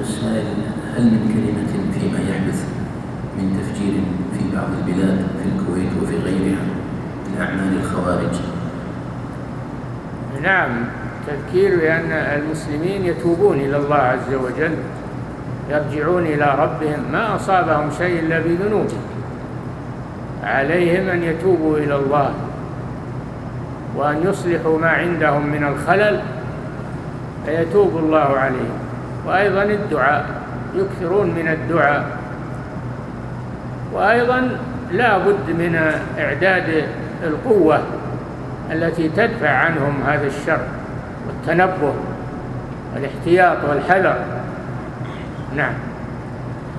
السائل: هل من كلمة فيما يحدث من تفجير في بعض البلاد في الكويت وفي غيرها من أعمال الخوارج؟ نعم، تذكير بأن المسلمين يتوبون إلى الله عز وجل، يرجعون إلى ربهم، ما أصابهم شيء إلا بذنوبهم، عليهم أن يتوبوا إلى الله وأن يصلحوا ما عندهم من الخلل فيتوب الله عليهم. وأيضا الدعاء، يكثرون من الدعاء. وأيضا لا بد من إعداد القوة التي تدفع عنهم هذا الشر، والتنبه والاحتياط والحذر. نعم.